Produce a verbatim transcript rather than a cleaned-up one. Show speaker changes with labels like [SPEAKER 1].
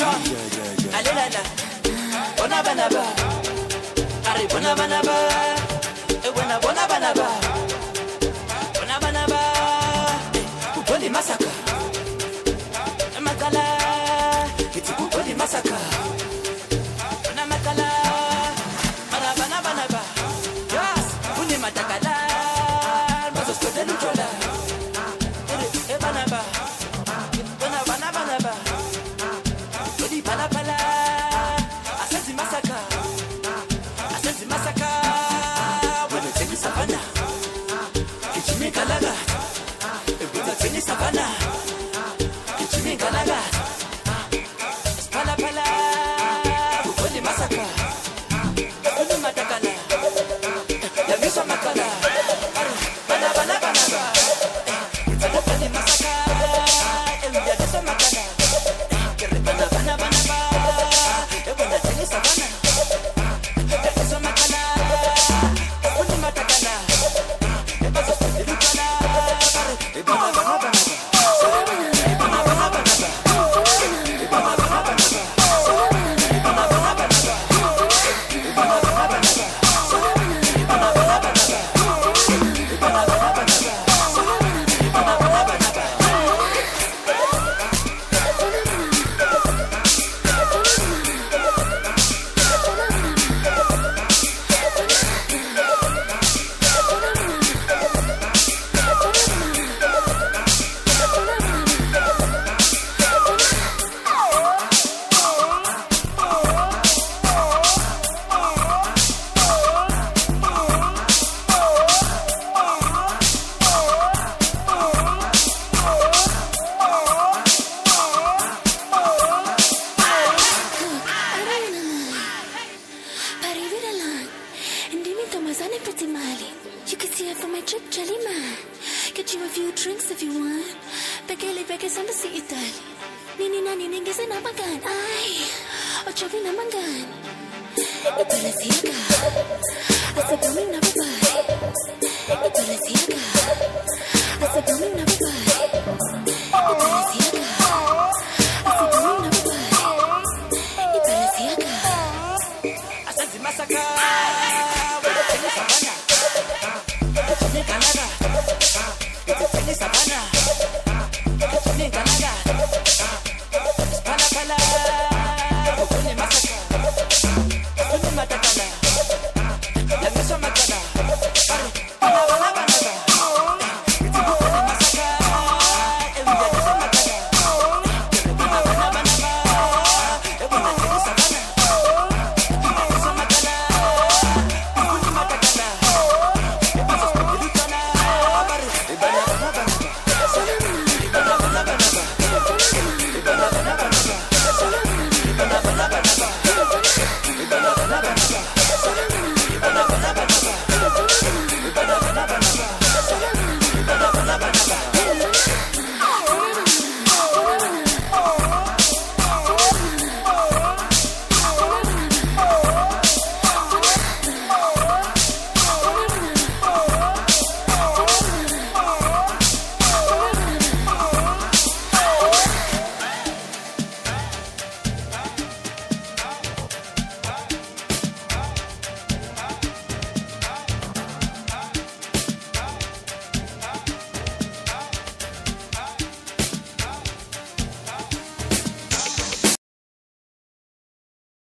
[SPEAKER 1] Sean, alelala, bona banaba, ari bona banaba, e bona bona banaba, bona banaba, kukoli masaka, makala, kiti kukoli masaka, bona makala, bara bana banaba, yes, kuni matakala, mazo skode luchola, e banaba, bona bana banaba. Pala pala, asenzi masaka, asenzi masaka, wena teni savana, kichimi kalaga, ebuta teni savana, kichimi kalaga, pala pala, ukoli masaka, uni matakala, ya miso makala, bana bana bana ba, ukoli masaka, eluya deso makala.
[SPEAKER 2] You can see it from my trip, Jelly Man. Get you a few drinks if you want. Pekele peke samba si Itali. Nini nani ningi sa namangan. Ay, ochovi namangan. Ipalasiaga. Asa kaming na babae. Ipalasiaga. Asa kaming na babae.